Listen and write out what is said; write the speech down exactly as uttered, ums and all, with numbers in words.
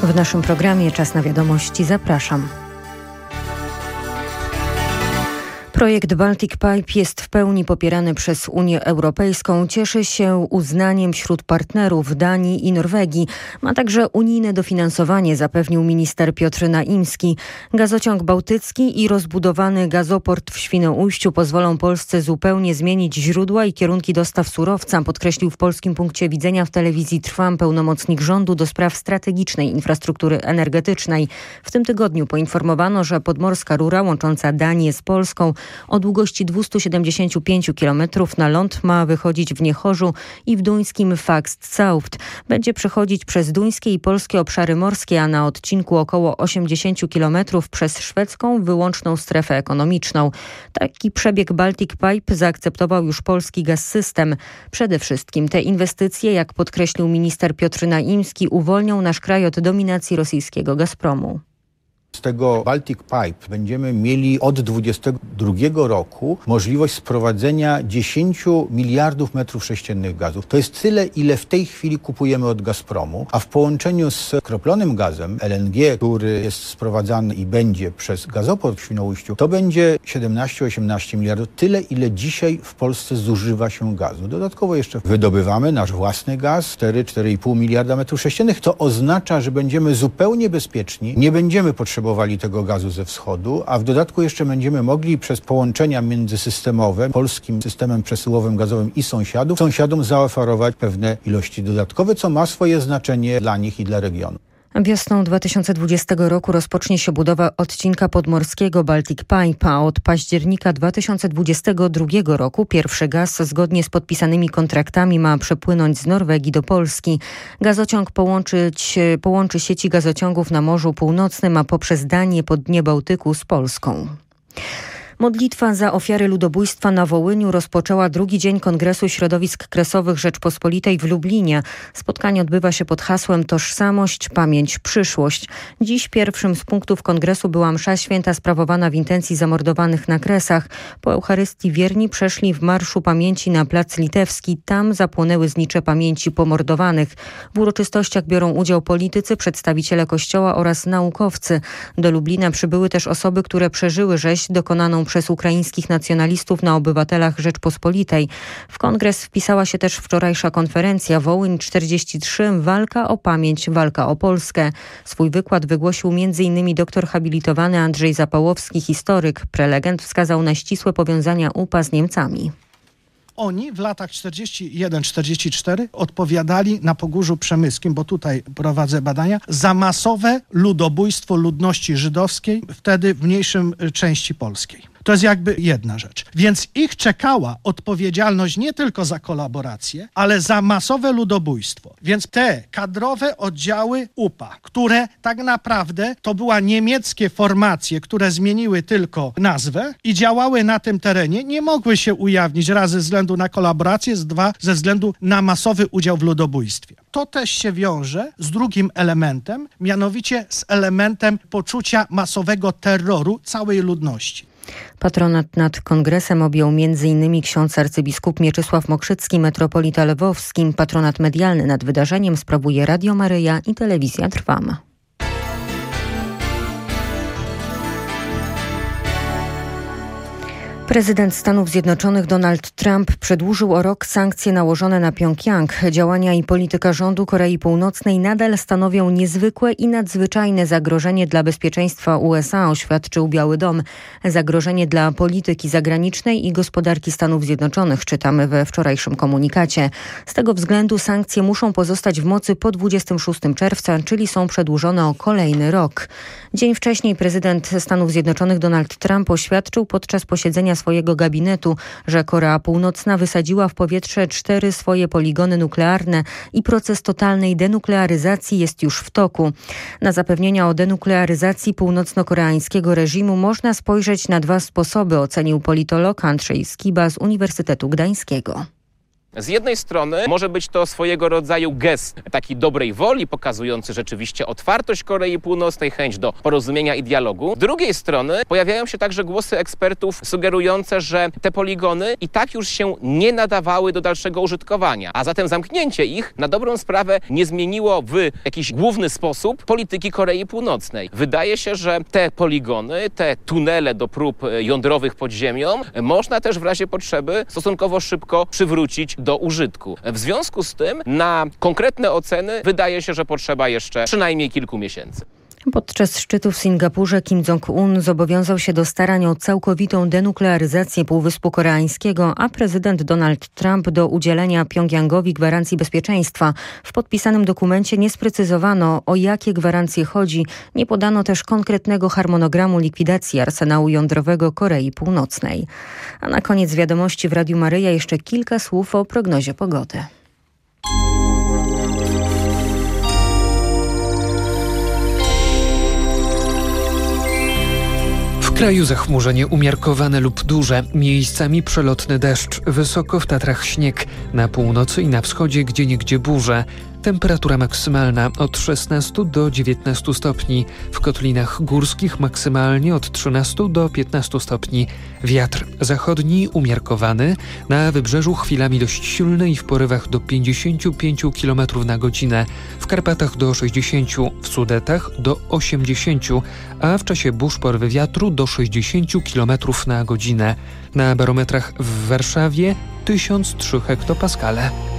W naszym programie Czas na wiadomości zapraszam. Projekt Baltic Pipe jest w pełni popierany przez Unię Europejską. Cieszy się uznaniem wśród partnerów Danii i Norwegii. Ma także unijne dofinansowanie, zapewnił minister Piotr Naimski. Gazociąg bałtycki i rozbudowany gazoport w Świnoujściu pozwolą Polsce zupełnie zmienić źródła i kierunki dostaw surowca, podkreślił w Polskim Punkcie Widzenia w telewizji Trwam pełnomocnik rządu do spraw strategicznej infrastruktury energetycznej. W tym tygodniu poinformowano, że podmorska rura łącząca Danię z Polską o długości dwieście siedemdziesiąt pięć kilometrów na ląd ma wychodzić w Niechorzu i w duńskim Fakst-Sauft. Będzie przechodzić przez duńskie i polskie obszary morskie, a na odcinku około osiemdziesiąt kilometrów przez szwedzką wyłączną strefę ekonomiczną. Taki przebieg Baltic Pipe zaakceptował już polski Gaz-System. Przede wszystkim te inwestycje, jak podkreślił minister Piotr Naimski, uwolnią nasz kraj od dominacji rosyjskiego Gazpromu. Z tego Baltic Pipe będziemy mieli od dwudziestego drugiego roku możliwość sprowadzenia dziesięć miliardów metrów sześciennych gazów. To jest tyle, ile w tej chwili kupujemy od Gazpromu, a w połączeniu z kroplonym gazem L N G, który jest sprowadzany i będzie przez gazoport w Świnoujściu, to będzie siedemnaście osiemnaście miliardów, tyle, ile dzisiaj w Polsce zużywa się gazu. Dodatkowo jeszcze wydobywamy nasz własny gaz, cztery do czterech i pół miliarda metrów sześciennych. To oznacza, że będziemy zupełnie bezpieczni, nie będziemy potrzebowali tego gazu ze wschodu, a w dodatku jeszcze będziemy mogli przez połączenia międzysystemowe polskim systemem przesyłowym gazowym i sąsiadów, sąsiadom zaoferować pewne ilości dodatkowe, co ma swoje znaczenie dla nich i dla regionu. Wiosną dwa tysiące dwudziestego roku rozpocznie się budowa odcinka podmorskiego Baltic Pipe, a od października dwa tysiące dwudziestego drugiego roku pierwszy gaz zgodnie z podpisanymi kontraktami ma przepłynąć z Norwegii do Polski. Gazociąg połączyć, połączy sieci gazociągów na Morzu Północnym, a poprzez Danię po dnie Bałtyku z Polską. Modlitwa za ofiary ludobójstwa na Wołyniu rozpoczęła drugi dzień Kongresu Środowisk Kresowych Rzeczpospolitej w Lublinie. Spotkanie odbywa się pod hasłem Tożsamość, Pamięć, Przyszłość. Dziś pierwszym z punktów kongresu była msza święta sprawowana w intencji zamordowanych na Kresach. Po Eucharystii wierni przeszli w Marszu Pamięci na Plac Litewski. Tam zapłonęły znicze pamięci pomordowanych. W uroczystościach biorą udział politycy, przedstawiciele Kościoła oraz naukowcy. Do Lublina przybyły też osoby, które przeżyły rzeź dokonaną przez ukraińskich nacjonalistów na obywatelach Rzeczpospolitej. W kongres wpisała się też wczorajsza konferencja Wołyń czterdzieści trzy. Walka o pamięć, walka o Polskę. Swój wykład wygłosił m.in. doktor habilitowany Andrzej Zapałowski, historyk. Prelegent wskazał na ścisłe powiązania U P A z Niemcami. Oni w latach czterdziestym pierwszym czterdziestym czwartym odpowiadali na Pogórzu Przemyskim, bo tutaj prowadzę badania, za masowe ludobójstwo ludności żydowskiej, wtedy w mniejszym części polskiej. To jest jakby jedna rzecz. Więc ich czekała odpowiedzialność nie tylko za kolaborację, ale za masowe ludobójstwo. Więc te kadrowe oddziały U P A, które tak naprawdę to były niemieckie formacje, które zmieniły tylko nazwę i działały na tym terenie, nie mogły się ujawnić raz ze względu na kolaborację, z dwa ze względu na masowy udział w ludobójstwie. To też się wiąże z drugim elementem, mianowicie z elementem poczucia masowego terroru całej ludności. Patronat nad kongresem objął m.in. ksiądz arcybiskup Mieczysław Mokrzycki, metropolita lwowski. Patronat medialny nad wydarzeniem sprawuje Radio Maryja i Telewizja Trwam. Prezydent Stanów Zjednoczonych Donald Trump przedłużył o rok sankcje nałożone na Pjongjang. Działania i polityka rządu Korei Północnej nadal stanowią niezwykłe i nadzwyczajne zagrożenie dla bezpieczeństwa U S A, oświadczył Biały Dom. Zagrożenie dla polityki zagranicznej i gospodarki Stanów Zjednoczonych, czytamy we wczorajszym komunikacie. Z tego względu sankcje muszą pozostać w mocy po dwudziestego szóstego czerwca, czyli są przedłużone o kolejny rok. Dzień wcześniej prezydent Stanów Zjednoczonych Donald Trump oświadczył podczas posiedzenia swojego gabinetu, że Korea Północna wysadziła w powietrze cztery swoje poligony nuklearne i proces totalnej denuklearyzacji jest już w toku. Na zapewnienia o denuklearyzacji północno-koreańskiego reżimu można spojrzeć na dwa sposoby, ocenił politolog Andrzej Skiba z Uniwersytetu Gdańskiego. Z jednej strony może być to swojego rodzaju gest takiej dobrej woli, pokazujący rzeczywiście otwartość Korei Północnej, chęć do porozumienia i dialogu. Z drugiej strony pojawiają się także głosy ekspertów sugerujące, że te poligony i tak już się nie nadawały do dalszego użytkowania, a zatem zamknięcie ich na dobrą sprawę nie zmieniło w jakiś główny sposób polityki Korei Północnej. Wydaje się, że te poligony, te tunele do prób jądrowych pod ziemią można też w razie potrzeby stosunkowo szybko przywrócić do użytku. W związku z tym na konkretne oceny wydaje się, że potrzeba jeszcze przynajmniej kilku miesięcy. Podczas szczytu w Singapurze Kim Jong-un zobowiązał się do starań o całkowitą denuklearyzację Półwyspu Koreańskiego, a prezydent Donald Trump do udzielenia Pjongjangowi gwarancji bezpieczeństwa. W podpisanym dokumencie nie sprecyzowano, o jakie gwarancje chodzi. Nie podano też konkretnego harmonogramu likwidacji arsenału jądrowego Korei Północnej. A na koniec wiadomości w Radiu Maryja jeszcze kilka słów o prognozie pogody. W kraju zachmurzenie umiarkowane lub duże, miejscami przelotny deszcz, wysoko w Tatrach śnieg, na północy i na wschodzie gdzieniegdzie burze. Temperatura maksymalna od szesnastu do dziewiętnastu stopni, w kotlinach górskich maksymalnie od trzynastu do piętnastu stopni. Wiatr zachodni umiarkowany, na wybrzeżu chwilami dość silny i w porywach do pięćdziesięciu pięciu kilometrów na godzinę, w Karpatach do sześćdziesięciu, w Sudetach do osiemdziesięciu, a w czasie burz porywy wiatru do sześćdziesięciu kilometrów na godzinę. Na barometrach w Warszawie tysiąc trzy hektopaskale.